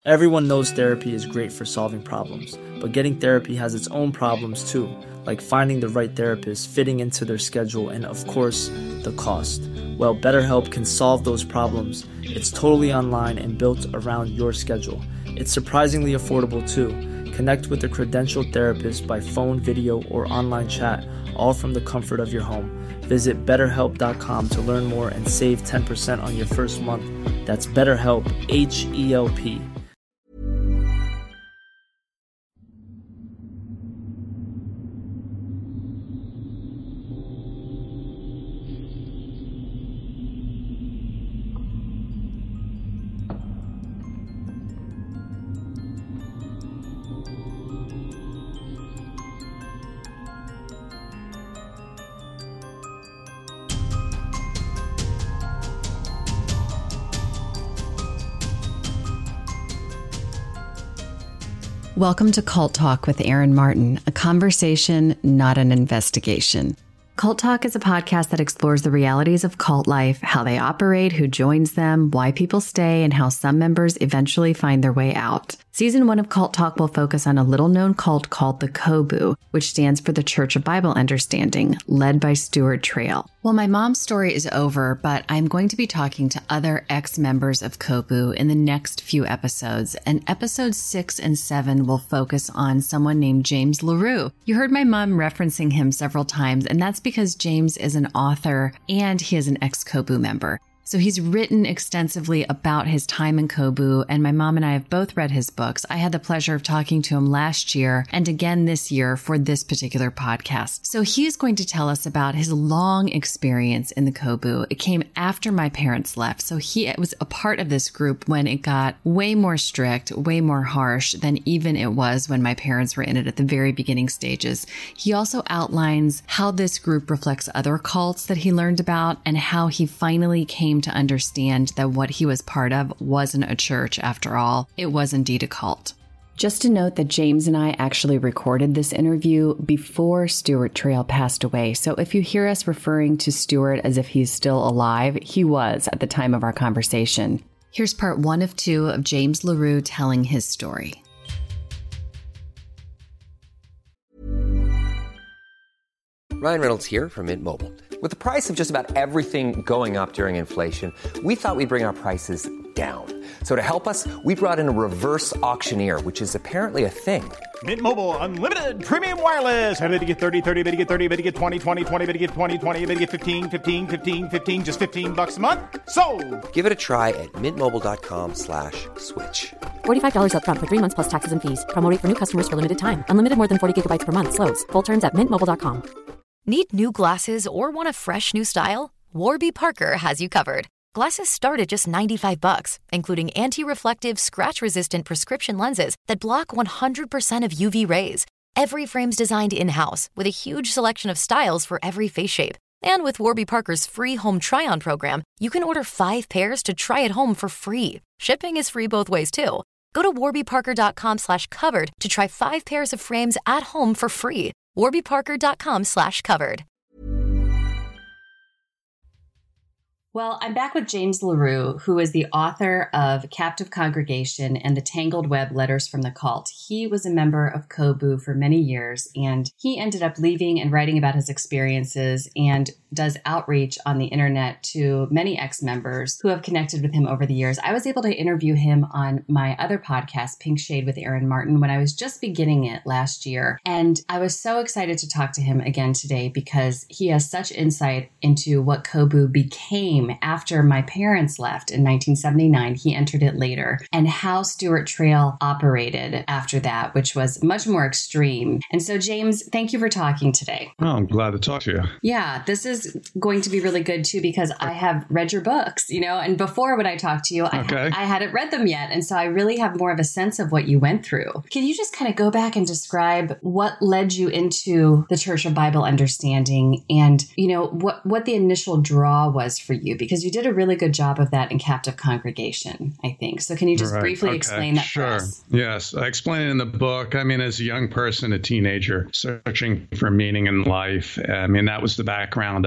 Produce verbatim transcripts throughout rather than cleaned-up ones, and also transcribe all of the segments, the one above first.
Everyone knows therapy is great for solving problems, but getting therapy has its own problems too, like finding the right therapist, fitting into their schedule, and of course, the cost. Well, BetterHelp can solve those problems. It's totally online and built around your schedule. It's surprisingly affordable too. Connect with a credentialed therapist by phone, video, or online chat, all from the comfort of your home. Visit better help dot com to learn more and save ten percent on your first month. That's BetterHelp, H E L P. Welcome to Cult Talk with Aaron Martin, a conversation, not an investigation. Cult Talk is a podcast that explores the realities of cult life, how they operate, who joins them, why people stay, and how some members eventually find their way out. Season one of Cult Talk will focus on a little-known cult called the COBU, which stands for the Church of Bible Understanding, led by Stuart Trail. Well, my mom's story is over, but I'm going to be talking to other ex-members of COBU in the next few episodes, and episodes six and seven will focus on someone named James LaRue. You heard my mom referencing him several times, and that's because James is an author and he is an ex-COBU member. So he's written extensively about his time in COBU, and my mom and I have both read his books. I had the pleasure of talking to him last year and again this year for this particular podcast. So he's going to tell us about his long experience in the COBU. It came after my parents left, so he was a part of this group when it got way more strict, way more harsh than even it was when my parents were in it at the very beginning stages. He also outlines how this group reflects other cults that he learned about and how he finally came to understand that what he was part of wasn't a church after all. It was indeed a cult. Just to note that James and I actually recorded this interview before Stuart Trail passed away. So if you hear us referring to Stuart as if he's still alive, he was at the time of our conversation. Here's part one of two of James LaRue telling his story. Ryan Reynolds here from Mint Mobile. With the price of just about everything going up during inflation, we thought we'd bring our prices down. So to help us, we brought in a reverse auctioneer, which is apparently a thing. Mint Mobile Unlimited Premium Wireless. How to get thirty, thirty, how to get thirty, how to get twenty, twenty, twenty, how to get twenty, twenty, how to get fifteen, fifteen, fifteen, fifteen, just fifteen bucks a month? Sold! Give it a try at mintmobile.com slash switch. forty-five dollars up front for three months plus taxes and fees. Promo rate for new customers for limited time. Unlimited more than forty gigabytes per month. Slows full terms at mint mobile dot com. Need new glasses or want a fresh new style? Warby Parker has you covered. Glasses start at just ninety-five bucks, including anti-reflective, scratch-resistant prescription lenses that block one hundred percent of U V rays. Every frame's designed in-house with a huge selection of styles for every face shape. And with Warby Parker's free home try-on program, you can order five pairs to try at home for free. Shipping is free both ways, too. Go to warbyparker.com slash covered to try five pairs of frames at home for free. warbyparker.com slash covered. Well, I'm back with James LaRue, who is the author of Captive Congregation and the Tangled Web Letters from the Cult. He was a member of COBU for many years, and he ended up leaving and writing about his experiences and does outreach on the internet to many ex-members who have connected with him over the years. I was able to interview him on my other podcast, Pink Shade with Aaron Martin, when I was just beginning it last year. And I was so excited to talk to him again today because he has such insight into what COBU became after my parents left in nineteen seventy-nine. He entered it later, and how Stuart Trail operated after that, which was much more extreme. And so, James, thank you for talking today. Oh, I'm glad to talk to you. Yeah, this is going to be really good too, because I have read your books, you know, and before when I talked to you, I, okay. I hadn't read them yet. And so I really have more of a sense of what you went through. Can you just kind of go back and describe what led you into the Church of Bible Understanding and, you know, what, what the initial draw was for you? Because you did a really good job of that in Captive Congregation, I think. So can you just right. briefly okay. explain that sure. for us? Yes, I explain it in the book. I mean, as a young person, a teenager, searching for meaning in life, I mean, that was the background of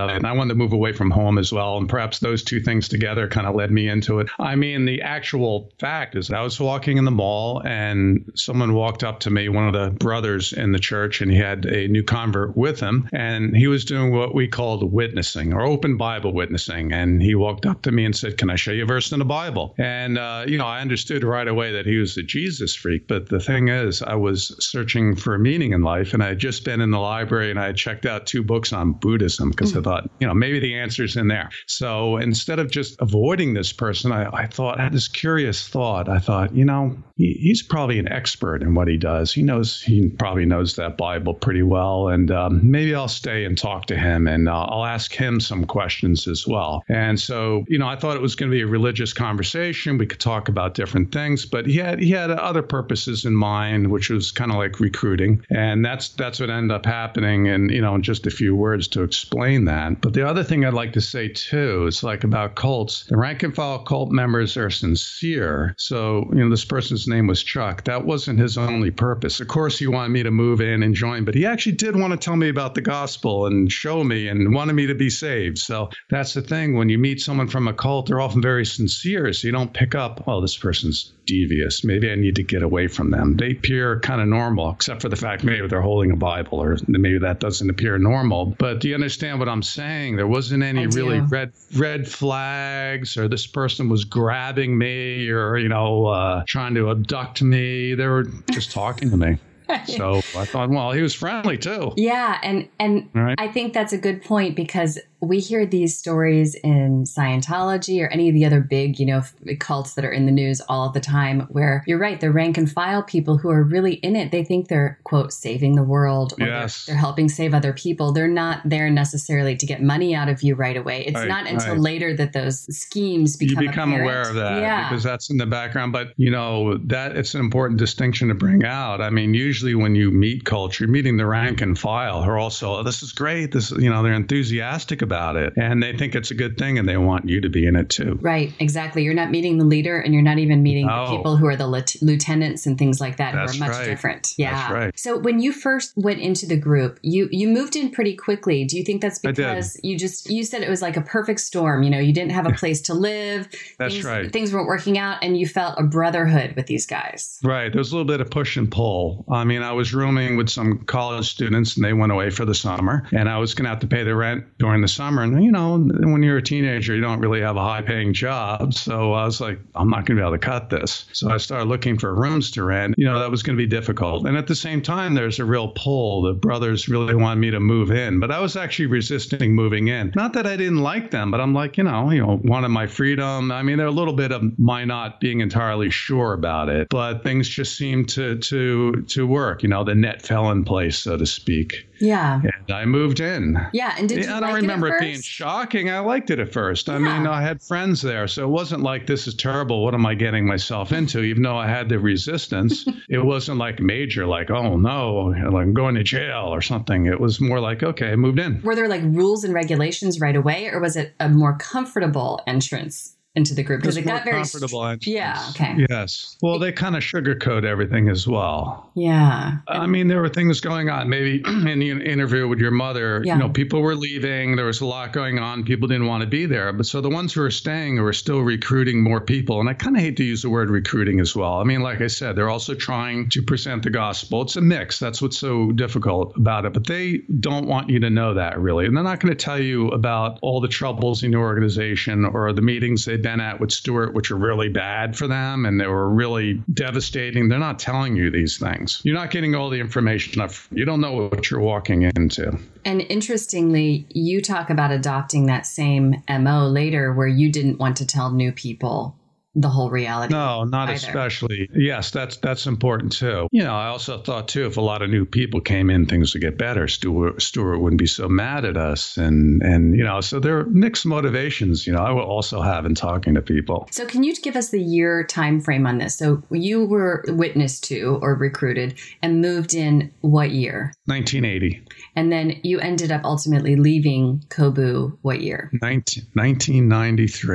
about it. And I wanted to move away from home as well. And perhaps those two things together kind of led me into it. I mean, the actual fact is I was walking in the mall and someone walked up to me, one of the brothers in the church, and he had a new convert with him. And he was doing what we called witnessing or open Bible witnessing. And he walked up to me and said, "Can I show you a verse in the Bible?" And, uh, you know, I understood right away that he was a Jesus freak. But the thing is, I was searching for meaning in life. And I had just been in the library and I had checked out two books on Buddhism because mm. I thought, you know, maybe the answer's in there. So instead of just avoiding this person, I, I thought, I had this curious thought. I thought, you know, he, he's probably an expert in what he does. He knows, he probably knows that Bible pretty well. And um, maybe I'll stay and talk to him and uh, I'll ask him some questions as well. And so, you know, I thought it was going to be a religious conversation. We could talk about different things, but he had he had other purposes in mind, which was kind of like recruiting. And that's that's what ended up happening. And, you know, in just a few words to explain that. But the other thing I'd like to say, too, is like about cults, the rank and file cult members are sincere. So, you know, this person's name was Chuck. That wasn't his only purpose. Of course, he wanted me to move in and join, but he actually did want to tell me about the gospel and show me and wanted me to be saved. So that's the thing. When you meet someone from a cult, they're often very sincere. So you don't pick up, oh, this person's devious. Maybe I need to get away from them. They appear kind of normal, except for the fact maybe they're holding a Bible or maybe that doesn't appear normal. But do you understand what I'm saying? There wasn't any really red red flags or this person was grabbing me or, you know, uh, trying to abduct me. They were just talking to me. So I thought, well, he was friendly, too. Yeah. And, and right. I think that's a good point because we hear these stories in Scientology or any of the other big, you know, cults that are in the news all the time where you're right. The rank and file people who are really in it, they think they're, quote, saving the world or yes. they're, they're helping save other people. They're not there necessarily to get money out of you right away. It's right, not until right. later that those schemes become You become apparent. aware of that yeah. because that's in the background. But, you know, that it's an important distinction to bring out. I mean, usually when you meet culture, you're meeting the rank and file who are also, oh, this is great. This, you know, they're enthusiastic about it and they think it's a good thing and they want you to be in it too. Right. Exactly. You're not meeting the leader and you're not even meeting no. the people who are the lit- lieutenants and things like that That's who are much right. different. Yeah. That's right. So when you first went into the group, you, you moved in pretty quickly. Do you think that's because you just, you said it was like a perfect storm, you know, you didn't have a place to live. That's things, right. Things weren't working out and you felt a brotherhood with these guys. Right. There was a little bit of push and pull. I mean, I was rooming with some college students and they went away for the summer and I was going to have to pay the rent during the summer. And, you know, when you're a teenager, you don't really have a high paying job. So I was like, I'm not going to be able to cut this. So I started looking for rooms to rent. You know, that was going to be difficult. And at the same time, there's a real pull. The brothers really wanted me to move in, but I was actually resisting moving in. Not that I didn't like them, but I'm like, you know, you know, wanted my freedom. I mean, there a little bit of my not being entirely sure about it, but things just seemed to, to, to work. You know, the net fell in place, so to speak. Yeah. And I moved in. Yeah. And did you I like don't remember it, it being shocking. I liked it at first. I mean, I had friends there, so it wasn't like this is terrible. What am I getting myself into? Even though I had the resistance, it wasn't like major, like, oh no, like I'm going to jail or something. It was more like, okay, I moved in. Were there like rules and regulations right away, or was it a more comfortable entrance into the group? Because it, it got very comfortable. Entrance. Yeah. Okay. Yes. Well, they kind of sugarcoat everything as well. Yeah. I mean, there were things going on. Maybe in the interview with your mother, yeah. you know, people were leaving. There was a lot going on. People didn't want to be there. But so the ones who were staying were still recruiting more people. And I kind of hate to use the word recruiting as well. I mean, like I said, they're also trying to present the gospel. It's a mix. That's what's so difficult about it. But they don't want you to know that really. And they're not going to tell you about all the troubles in your organization or the meetings they've been at with Stuart, which are really bad for them and they were really devastating. They're not telling you these things. You're not getting all the information up. You don't know what you're walking into. And interestingly, you talk about adopting that same M O later where you didn't want to tell new people the whole reality. No, not either. Especially. Yes, that's that's important too. You know, I also thought too, if a lot of new people came in, things would get better. Stuart, Stuart wouldn't be so mad at us. And, and, you know, so there are mixed motivations, you know, I will also have in talking to people. So can you give us the year time frame on this? So you were witnessed to or recruited and moved in what year? nineteen eighty. And then you ended up ultimately leaving Kobu what year? nineteen ninety-three.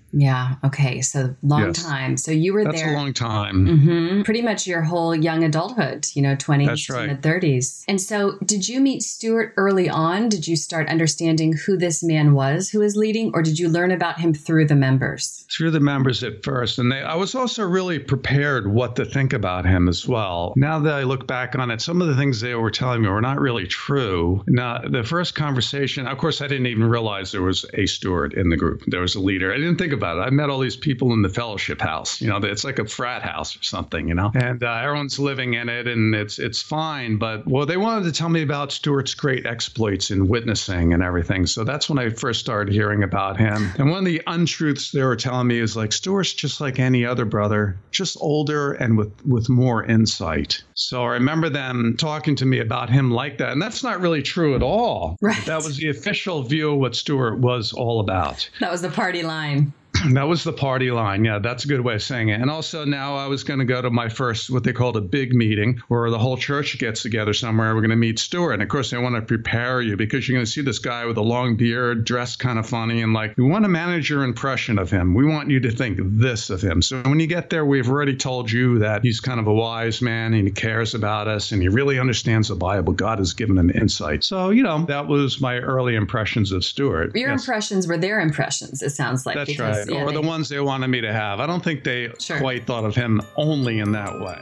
Yeah. Okay. So long Yes. time. So you were That's there. a long time. Mm-hmm. Pretty much your whole young adulthood, you know, twenties That's right. to mid thirties. And so did you meet Stuart early on? Did you start understanding who this man was who was leading, or did you learn about him through the members? Through the members at first. And they, I was also really prepared what to think about him as well. Now that I look back on it, some of the things they were telling me were not really true. Now, the first conversation, of course, I didn't even realize there was a Stuart in the group. There was a leader. I didn't think about it. I met all these people in the fellowship house. You know, it's like a frat house or something, you know, and uh, everyone's living in it and it's it's fine. But, well, they wanted to tell me about Stuart's great exploits in witnessing and everything. So that's when I first started hearing about him. And one of the untruths they were telling me is like, Stuart's just like any other brother, just older and with, with more insight. So I remember them talking to me about him like that. And that's not really true at all. Right. That was the official view of what Stuart was all about. That was the party line. That was the party line. Yeah, that's a good way of saying it. And also now I was going to go to my first, what they called a big meeting, where the whole church gets together somewhere. We're going to meet Stuart. And of course, they want to prepare you because you're going to see this guy with a long beard, dressed kind of funny. And like, we want to manage your impression of him. We want you to think this of him. So when you get there, we've already told you that he's kind of a wise man and he cares about us and he really understands the Bible. God has given him insight. So, you know, that was my early impressions of Stuart. Your Yes. impressions were their impressions, it sounds like. That's because, right. yeah, or they- the ones they wanted me to have. I don't think they Sure. quite thought of him only in that way.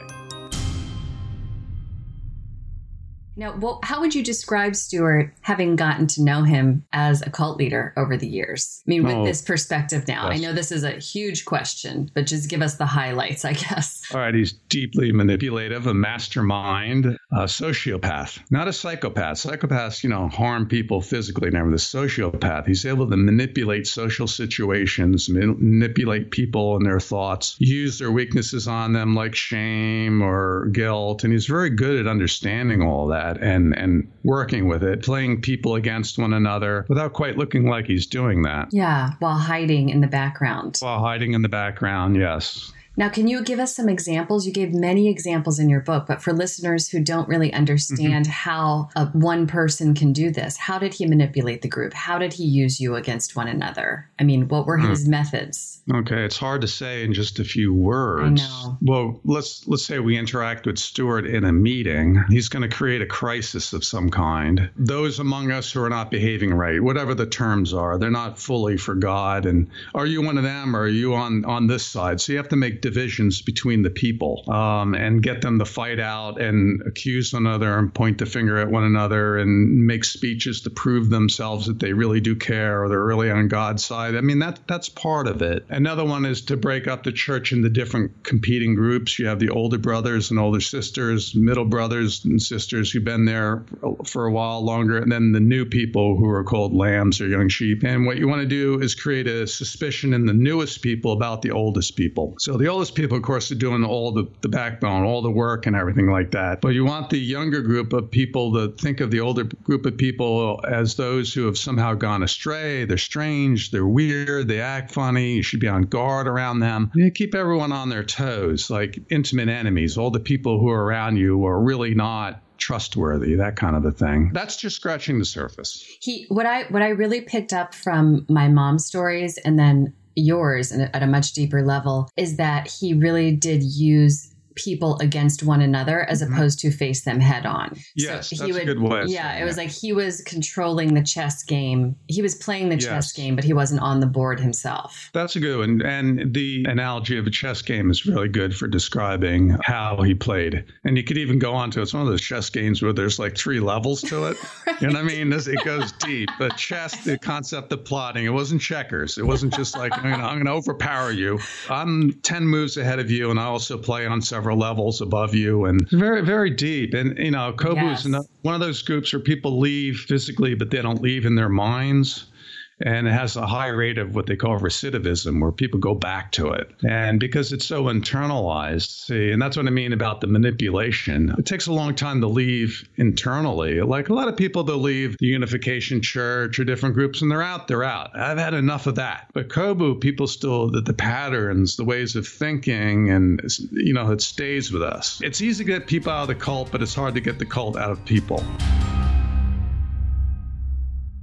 Now, well, how would you describe Stuart, having gotten to know him as a cult leader over the years? I mean, with Oh, this perspective now, yes. I know this is a huge question, but just give us the highlights, I guess. All right, he's deeply manipulative, a mastermind, a sociopath, not a psychopath. Psychopaths, you know, harm people physically. Never the sociopath. He's able to manipulate social situations, manipulate people and their thoughts, use their weaknesses on them like shame or guilt. And he's very good at understanding all that and, and working with it, playing people against one another without quite looking like he's doing that. Yeah, while hiding in the background. While hiding in the background, yes. Now, can you give us some examples? You gave many examples in your book, but for listeners who don't really understand mm-hmm. how a, one person can do this, how did he manipulate the group? How did he use you against one another? I mean, what were his mm. methods? Okay, it's hard to say in just a few words. I know. Well, let's let's say we interact with Stuart in a meeting. He's going to create a crisis of some kind. Those among us who are not behaving right, whatever the terms are, they're not fully for God. And are you one of them or are you on, on this side? So you have to make divisions between the people um, and get them to fight out and accuse one another and point the finger at one another and make speeches to prove themselves that they really do care or they're really on God's side. I mean, that that's part of it. Another one is to break up the church into different competing groups. You have the older brothers and older sisters, middle brothers and sisters who've been there for a while longer, and then the new people who are called lambs or young sheep. And what you want to do is create a suspicion in the newest people about the oldest people. So the oldest people, of course, are doing all the, the backbone, all the work and everything like that. But you want the younger group of people to think of the older group of people as those who have somehow gone astray. They're strange, they're weird, they act funny. You should be on guard around them. You keep everyone on their toes, like intimate enemies. All the people who are around you are really not trustworthy, that kind of a thing. That's just scratching the surface. He, what I, what I really picked up from my mom's stories and then yours and at a much deeper level is that he really did use people against one another as mm-hmm. opposed to face them head on. Yes, so that's he would, a good way. Yeah, it was that. like he was controlling the chess game. He was playing the yes. chess game, but he wasn't on the board himself. That's a good one. And the analogy of a chess game is really good for describing how he played. And you could even go on to, it's one of those chess games where there's like three levels to it. Right. You know what I mean? It goes deep. But chess, the concept of plotting, it wasn't checkers. It wasn't just like, I'm going to overpower you. I'm ten moves ahead of you, and I also play on several levels above you, and very, very deep. And, you know, Kobu yes. is one of those groups where people leave physically, but they don't leave in their minds. And it has a high rate of what they call recidivism, where people go back to it. And because it's so internalized, see, and that's what I mean about the manipulation. It takes a long time to leave internally. Like a lot of people, they'll leave the Unification Church or different groups, and they're out, they're out. I've had enough of that. But Kobu, people still, the, the patterns, the ways of thinking, and, you know, it stays with us. It's easy to get people out of the cult, but it's hard to get the cult out of people.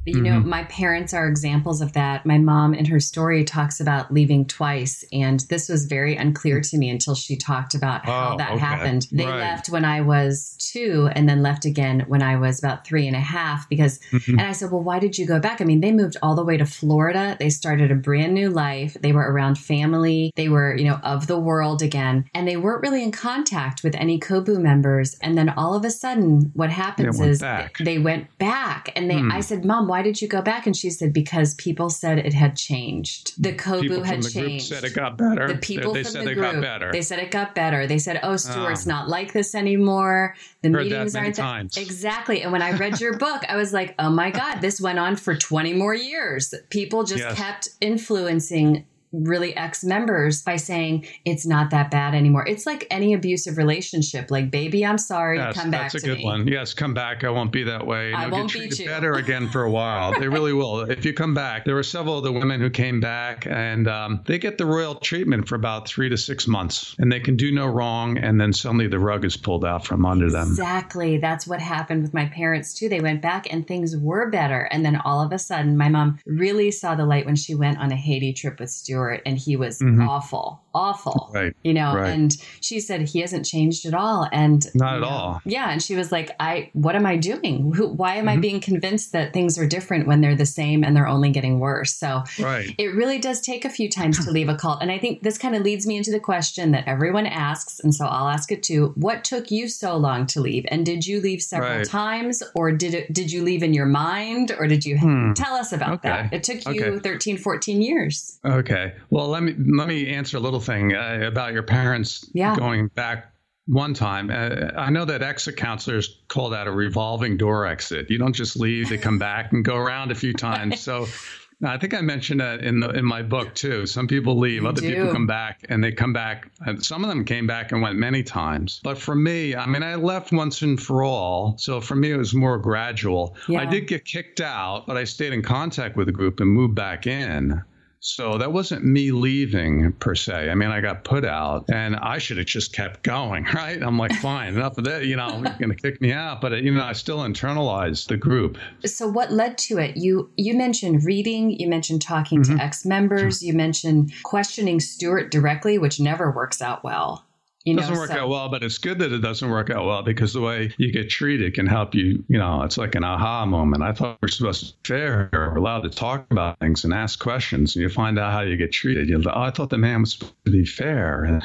You know, mm-hmm. my parents are examples of that. My mom in her story talks about leaving twice. And this was very unclear to me until she talked about how oh, that okay. happened. They right. left when I was two and then left again when I was about three and a half because, mm-hmm. and I said, well, why did you go back? I mean, they moved all the way to Florida. They started a brand new life. They were around family. They were, you know, of the world again. And they weren't really in contact with any Kobu members. And then all of a sudden, what happens they is back. they went back and they, hmm. I said, Mom, why did you go back? And she said, because people said it had changed. The Kobu people had from the changed. Group said it got better. The people they, they from said the it group, got better. They said it got better. They said, oh, Stuart's Oh. not like this anymore. The Heard meetings that many aren't that. times. Exactly. And when I read your book, I was like, oh my God, this went on for twenty more years. People just Yes. kept influencing really ex-members by saying it's not that bad anymore. It's like any abusive relationship. Like, baby, I'm sorry. Yes, come back that's to a good me. one. Yes, come back. I won't be that way. And I you'll won't get beat treated you. better again for a while. They really will. If you come back, there were several of the women who came back, and um, they get the royal treatment for about three to six months, and they can do no wrong, and then suddenly the rug is pulled out from under them. Exactly. That's what happened with my parents too. They went back and things were better. And then all of a sudden, my mom really saw the light when she went on a Haiti trip with Stuart, and he was mm-hmm. awful, awful, right. you know, right. and she said, he hasn't changed at all. And not at know, all. Yeah. And she was like, I, what am I doing? Who, why am mm-hmm. I being convinced that things are different when they're the same and they're only getting worse? So right. it really does take a few times to leave a cult. And I think this kind of leads me into the question that everyone asks. And so I'll ask it too. What took you so long to leave? And did you leave several right. times, or did it, did you leave in your mind, or did you hmm. tell us about okay. that? It took you okay. thirteen, fourteen years. Okay. Well, let me, let me answer a little thing uh, about your parents yeah. going back one time. Uh, I know that exit counselors call that a revolving door exit. You don't just leave, they come back and go around a few times. So I think I mentioned that in the, in my book too. Some people leave, you other do. people come back, and they come back. And some of them came back and went many times. But for me, I mean, I left once and for all. So for me, it was more gradual. Yeah. I did get kicked out, but I stayed in contact with the group and moved back in. So that wasn't me leaving per se. I mean, I got put out, and I should have just kept going, right? I'm like, fine, enough of that. You know, you're going to kick me out. But, you know, I still internalized the group. So what led to it? You you mentioned reading. You mentioned talking mm-hmm. to ex-members. You mentioned questioning Stuart directly, which never works out well. You It know, doesn't work so. out well, but it's good that it doesn't work out well, because the way you get treated can help you. You know, it's like an aha moment. I thought we're supposed to be fair. We're allowed to talk about things and ask questions, and you find out how you get treated. You're like, oh, I thought the man was supposed to be fair. And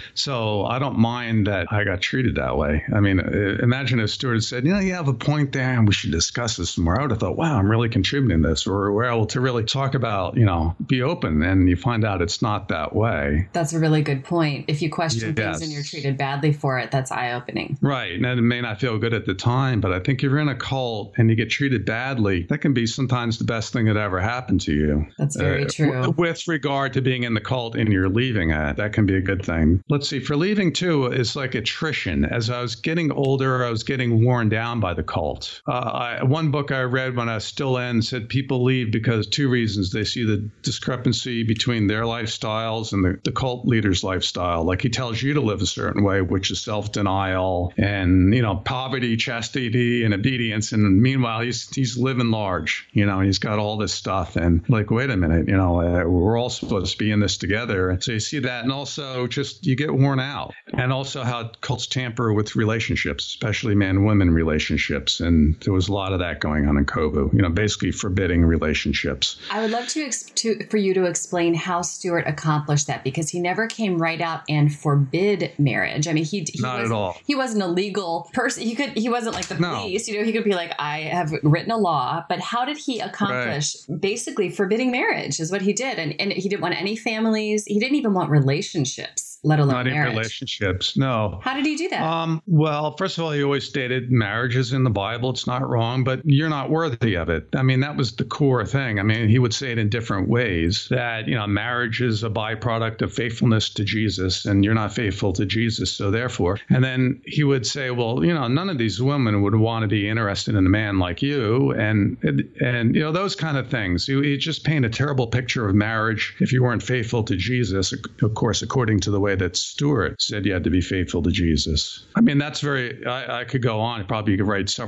so I don't mind that I got treated that way. I mean, imagine if Stuart had said, you know, you have a point there, and we should discuss this more. I would have thought, wow, I'm really contributing to this. Or we're able to really talk about, you know, be open, and you find out it's not that way. That's a really good point. If you question yes. things and you're treated badly for it, that's eye-opening. Right. And it may not feel good at the time, but I think if you're in a cult and you get treated badly, that can be sometimes the best thing that ever happened to you. That's very uh, true. W- with regard to being in the cult and you're leaving it, that can be a good thing. Let's see, for leaving too, it's like attrition. As I was getting older, I was getting worn down by the cult. Uh, I, one book I read when I was still in said people leave because two reasons. They see the discrepancy between their lifestyles and the, the cult leader's lifestyle. Like he tells you to live a certain way, which is self-denial and, you know, poverty, chastity, and obedience. And meanwhile, he's he's living large, you know, he's got all this stuff. And like, wait a minute, you know, uh, we're all supposed to be in this together. So you see that. And also just you get worn out. And also how cults tamper with relationships, especially man-women relationships. And there was a lot of that going on in Kobu, you know, basically forbidding relationships. I would love to, ex- to for you to explain how Stuart accomplished that, because he never came right out and forbid marriage. I mean, he, he Not was, at all. He wasn't a legal person. He could. He wasn't like the No. police. You know, he could be like, I have written a law. But how did he accomplish right. basically forbidding marriage is what he did. And, and he didn't want any families. He didn't even want relationships, let alone Not marriage. in relationships, no. How did he do that? Um, well, first of all, he always stated marriage is in the Bible. It's not wrong, but you're not worthy of it. I mean, that was the core thing. I mean, he would say it in different ways that, you know, marriage is a byproduct of faithfulness to Jesus, and you're not faithful to Jesus. So therefore, and then he would say, well, you know, none of these women would want to be interested in a man like you. And, and you know, those kind of things. He, he just paint a terrible picture of marriage if you weren't faithful to Jesus, of course, according to the way that Stuart said you had to be faithful to Jesus. I mean, that's very, I, I could go on. Probably could write several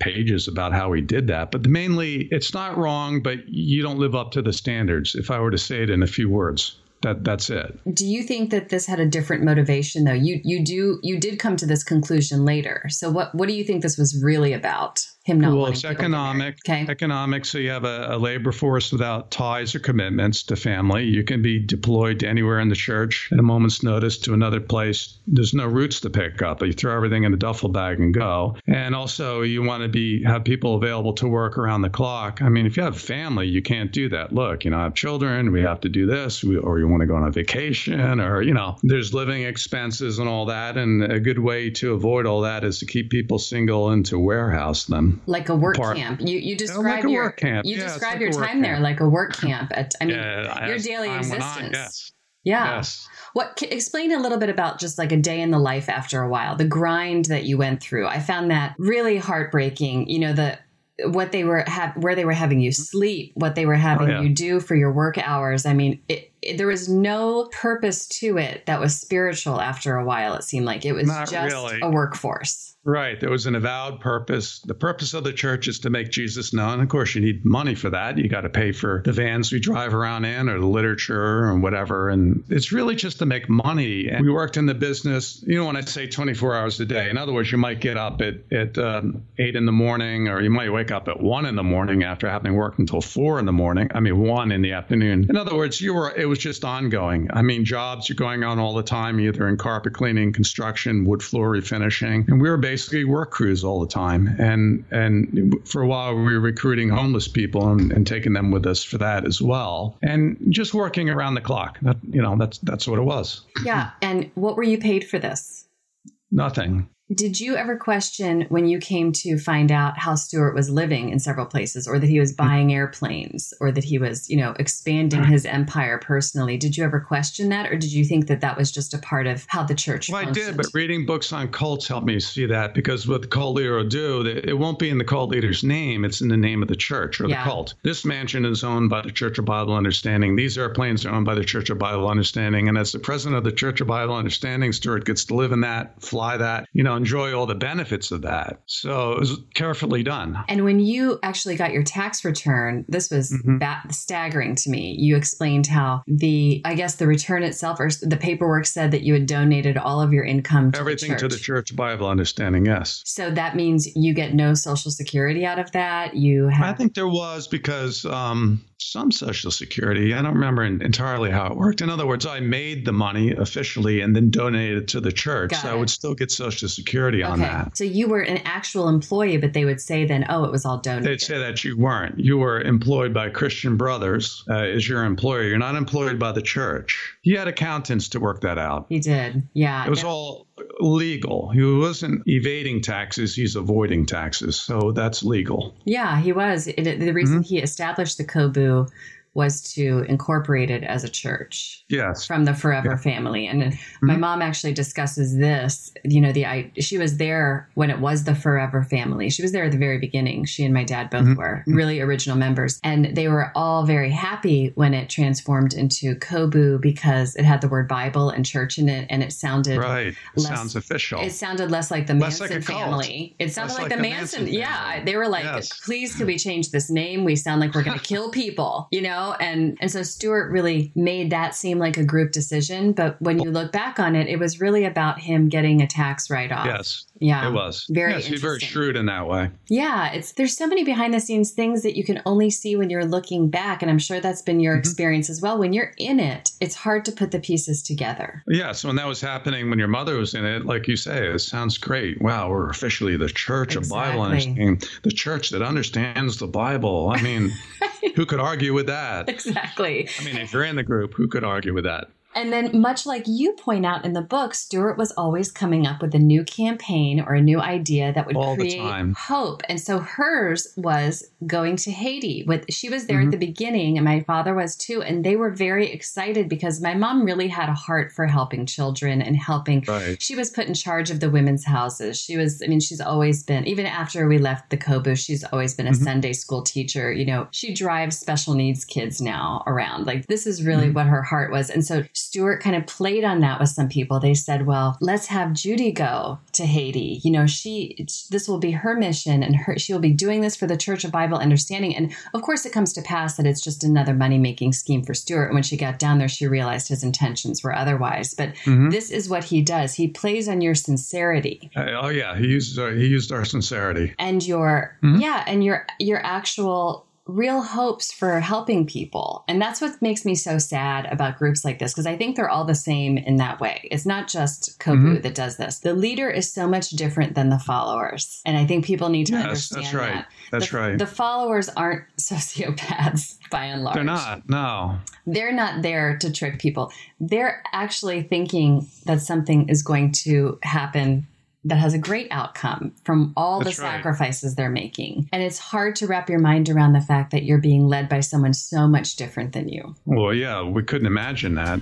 pages about how he did that. But mainly, it's not wrong, but you don't live up to the standards, if I were to say it in a few words. That that's it. Do you think that this had a different motivation, though? You you do you did come to this conclusion later. So what what do you think this was really about? Him not well, wanting it's people economic. to marry? Okay. Economic. So you have a, a labor force without ties or commitments to family. You can be deployed to anywhere in the church at a moment's notice to another place. There's no roots to pick up. You throw everything in a duffel bag and go. And also, you want to be have people available to work around the clock. I mean, if you have family, you can't do that. Look, you know, I have children. We have to do this, we, or you want to go on a vacation, or you know, there's living expenses and all that. And a good way to avoid all that is to keep people single and to warehouse them. Like a work Part. camp. You you describe like a your work camp. you Yeah, describe like your a work time there camp. like a work camp. At I mean, Yeah, your as daily time went existence. on, yes. Yeah. Yes. What c- explain a little bit about just like a day in the life after a while, the grind that you went through. I found that really heartbreaking. You know, the what they were ha- where they were having you sleep, what they were having Oh, yeah. you do for your work hours. I mean, it, it, there was no purpose to it that was spiritual after a while. It seemed like it was Not just really. a workforce. Right. There was an avowed purpose. The purpose of the church is to make Jesus known. Of course, you need money for that. You got to pay for the vans we drive around in or the literature or whatever. And it's really just to make money. And we worked in the business, you know, when I say twenty-four hours a day, in other words, you might get up at, at um, eight in the morning, or you might wake up at one in the morning after having worked until four in the morning. I mean, one in the afternoon. In other words, you were, it was just ongoing. I mean, jobs are going on all the time, either in carpet cleaning, construction, wood floor refinishing. And we were basically work crews all the time. And and for a while, we were recruiting homeless people and, and taking them with us for that as well. And just working around the clock. That, you know, that's that's what it was. Yeah. And what were you paid for this? Nothing. Did you ever question when you came to find out how Stuart was living in several places, or that he was buying airplanes, or that he was, you know, expanding his empire personally? Did you ever question that, or did you think that that was just a part of how the church Well, functioned? I did, but reading books on cults helped me see that, because what the cult leader will do, it won't be in the cult leader's name. It's in the name of the church or Yeah. the cult. This mansion is owned by the Church of Bible Understanding. These airplanes are owned by the Church of Bible Understanding. And as the president of the Church of Bible Understanding, Stuart gets to live in that, fly that, you know, enjoy all the benefits of that. So it was carefully done. And when you actually got your tax return, this was Mm-hmm. ba- staggering to me. You explained how the, I guess the return itself, or the paperwork said that you had donated all of your income to Everything the church. to the Church of Bible Understanding, yes. So that means you get no Social Security out of that. You have. I think there was, because um, some Social Security, I don't remember entirely how it worked. In other words, I made the money officially and then donated it to the church. Got so it. I would still get Social Security on Okay. that. So you were an actual employee, but they would say then, oh, it was all donated. They'd say that you weren't. You were employed by Christian Brothers uh, as your employer. You're not employed by the church. He had accountants to work that out. He did. Yeah. It was all legal. He wasn't evading taxes. He's avoiding taxes. So that's legal. Yeah, he was. It, the reason Mm-hmm. he established the Kobu was to incorporate it as a church Yes. from the Forever family. And Mm-hmm. my mom actually discusses this, you know, the I, she was there when it was the Forever family. She was there at the very beginning. She and my dad both Mm-hmm. were really original members. And they were all very happy when it transformed into Kobu, because it had the word Bible and church in it. And it sounded Right. It less- sounds official. It sounded less like the Less Manson like a cult. family. It sounded Less like, like the the Manson. Manson Yeah, family. they were like, Yes. "Please, could we change this name? We sound like we're going to kill people," you know. And and so Stuart really made that seem like a group decision. But when you look back on it, it was really about him getting a tax write-off. Yes. Yeah, It was. very yes, he's very interesting. shrewd in that way. Yeah, it's there's so many behind the scenes things that you can only see when you're looking back, and I'm sure that's been your Mm-hmm. experience as well. When you're in it, it's hard to put the pieces together. Yeah, so when that was happening, when your mother was in it, like you say, it sounds great. Wow, we're officially the Church of Bible Exactly. Understanding, the church that understands the Bible. I mean, who could argue with that? Exactly. I mean, if you're in the group, who could argue with that? And then, much like you point out in the book, Stuart was always coming up with a new campaign or a new idea that would All the create time. hope. And so hers was going to Haiti. With she was there Mm-hmm. at the beginning, and my father was too. And they were very excited because my mom really had a heart for helping children and helping. Right. She was put in charge of the women's houses. She was, I mean, she's always been, even after we left the Kobu, she's always been a Mm-hmm. Sunday school teacher. You know, she drives special needs kids now around. Like, this is really Mm-hmm. what her heart was. And so Stuart kind of played on that with some people. They said, well, let's have Judy go to Haiti. You know, she, this will be her mission and her, she'll be doing this for the Church of Bible Understanding. And of course it comes to pass that it's just another money-making scheme for Stuart. And when she got down there, she realized his intentions were otherwise. But mm-hmm. this is what he does. He plays on your sincerity. Uh, oh yeah. He used, uh, he used our sincerity. And your, mm-hmm. yeah. And your, your actual real hopes for helping people. And that's what makes me so sad about groups like this, because I think they're all the same in that way. It's not just Kobu mm-hmm. that does this. The leader is so much different than the followers. And I think people need to yes, understand that's right. that. That's the, right. The followers aren't sociopaths by and large. They're not, no. They're not there to trick people. They're actually thinking that something is going to happen that has a great outcome from all That's the sacrifices right. they're making. And it's hard to wrap your mind around the fact that you're being led by someone so much different than you. Well, yeah, we couldn't imagine that.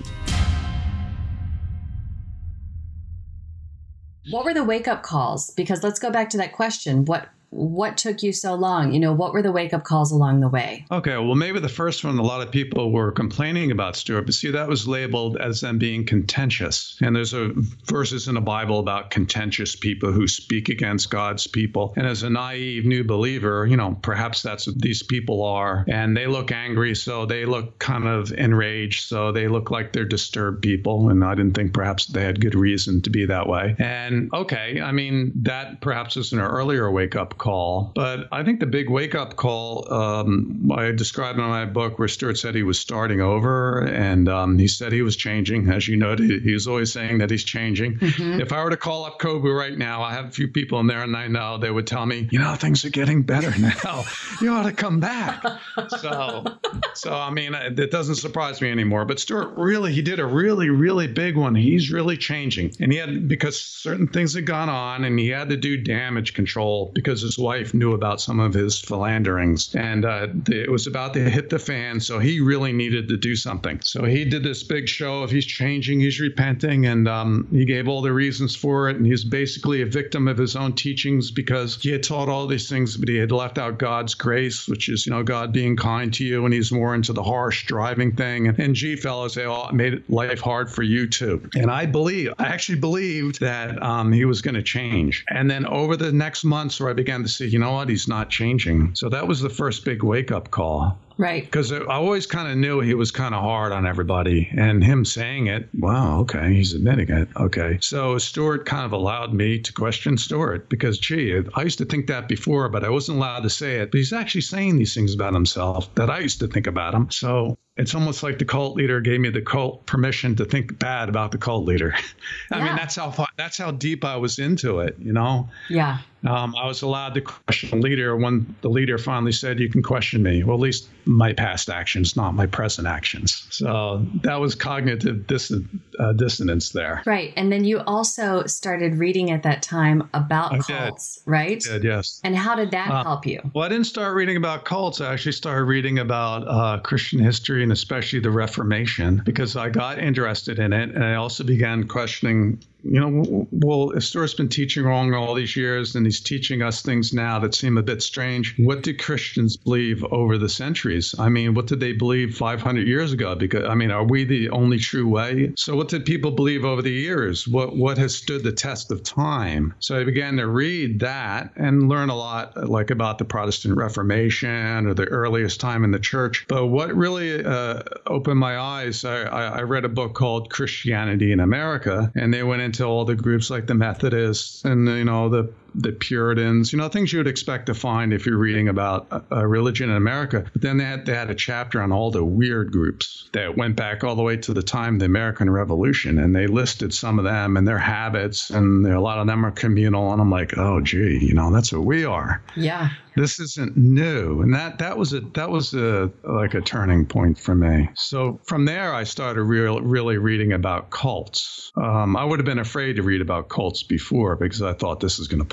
What were the wake-up calls? Because let's go back to that question. What What took you so long? You know, what were the wake-up calls along the way? Okay, well, maybe the first one, a lot of people were complaining about Stuart, but see, that was labeled as them being contentious. And there's a verses in the Bible about contentious people who speak against God's people. And as a naive new believer, you know, perhaps that's what these people are. And they look angry, so they look kind of enraged, so they look like they're disturbed people. And I didn't think perhaps they had good reason to be that way. And okay, I mean, that perhaps is an earlier wake-up call. But I think the big wake-up call, um, I described in my book where Stuart said he was starting over, and um, he said he was changing. As you noted, he was always saying that he's changing. Mm-hmm. If I were to call up Kobu right now, I have a few people in there, and I know they would tell me, you know, things are getting better now. You ought to come back. so, so I mean, it doesn't surprise me anymore. But Stuart really, he did a really, really big one. He's really changing. And he had, because certain things had gone on, and he had to do damage control because his wife knew about some of his philanderings, and uh, it was about to hit the fan, so he really needed to do something. So he did this big show of he's changing, he's repenting, and um, he gave all the reasons for it, and he's basically a victim of his own teachings because he had taught all these things, but he had left out God's grace, which is, you know, God being kind to you, and he's more into the harsh driving thing. And, and gee, fellas, they all made life hard for you too. And I believe, I actually believed that um, he was going to change. And then over the next months where I began to see, you know what, he's not changing. So that was the first big wake-up call. Right. Because I always kind of knew he was kind of hard on everybody. And him saying it, wow, okay, he's admitting it. Okay. So Stuart kind of allowed me to question Stuart because, gee, I used to think that before, but I wasn't allowed to say it. But he's actually saying these things about himself that I used to think about him. So it's almost like the cult leader gave me the cult permission to think bad about the cult leader. I yeah. mean, that's how far, that's how deep I was into it, you know? Yeah. Um, I was allowed to question the leader when the leader finally said, you can question me. Well, at least my past actions, not my present actions. So that was cognitive dis- uh, dissonance there. Right. And then you also started reading at that time about I cults, did. right? I did, yes. And how did that uh, help you? Well, I didn't start reading about cults. I actually started reading about uh, Christian history and especially the Reformation because I got interested in it. And I also began questioning, you know, well, if Stuart's been teaching wrong all these years and he's teaching us things now that seem a bit strange, what did Christians believe over the centuries? I mean, what did they believe five hundred years ago? Because, I mean, are we the only true way? So what did people believe over the years? What what has stood the test of time? So I began to read that and learn a lot, like about the Protestant Reformation or the earliest time in the church. But what really uh, opened my eyes, I, I read a book called Christianity in America, and they went into all the groups like the Methodists and, you know, the the Puritans, you know, things you would expect to find if you're reading about a, a religion in America. But then they had, they had a chapter on all the weird groups that went back all the way to the time of the American Revolution. And they listed some of them and their habits. And a lot of them are communal. And I'm like, oh, gee, you know, that's what we are. Yeah. This isn't new. And that that was a that was a like a turning point for me. So from there, I started real, really reading about cults. Um, I would have been afraid to read about cults before because I thought this is going to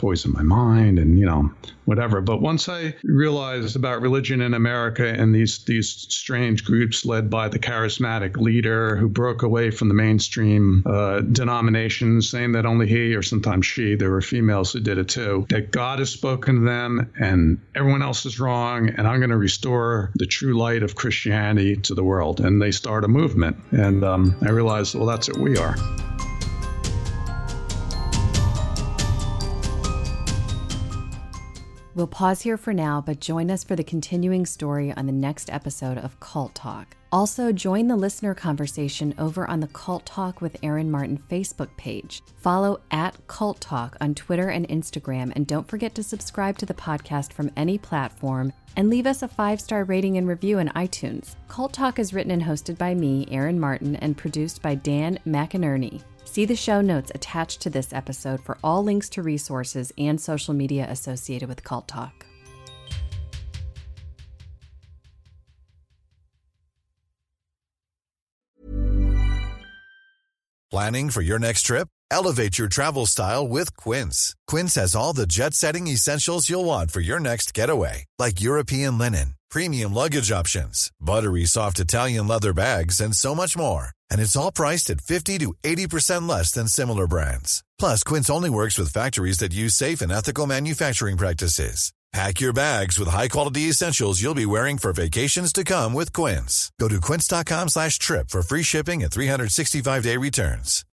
poison my mind and, you know, whatever. But once I realized about religion in America and these these strange groups led by the charismatic leader who broke away from the mainstream uh, denominations, saying that only he, or sometimes she, there were females who did it too, that God has spoken to them and everyone else is wrong, and I'm going to restore the true light of Christianity to the world. And they start a movement. And um, I realized, well, that's what we are. We'll pause here for now, but join us for the continuing story on the next episode of Cult Talk. Also, join the listener conversation over on the Cult Talk with Aaron Martin Facebook page. Follow at Cult Talk on Twitter and Instagram, and don't forget to subscribe to the podcast from any platform and leave us a five-star rating and review in iTunes. Cult Talk is written and hosted by me, Aaron Martin, and produced by Dan McInerney. See the show notes attached to this episode for all links to resources and social media associated with Cult Talk. Planning for your next trip? Elevate your travel style with Quince. Quince has all the jet-setting essentials you'll want for your next getaway, like European linen, premium luggage options, buttery soft Italian leather bags, and so much more. And it's all priced at fifty to eighty percent less than similar brands. Plus, Quince only works with factories that use safe and ethical manufacturing practices. Pack your bags with high-quality essentials you'll be wearing for vacations to come with Quince. Go to quince.com slash trip for free shipping and three sixty-five day returns.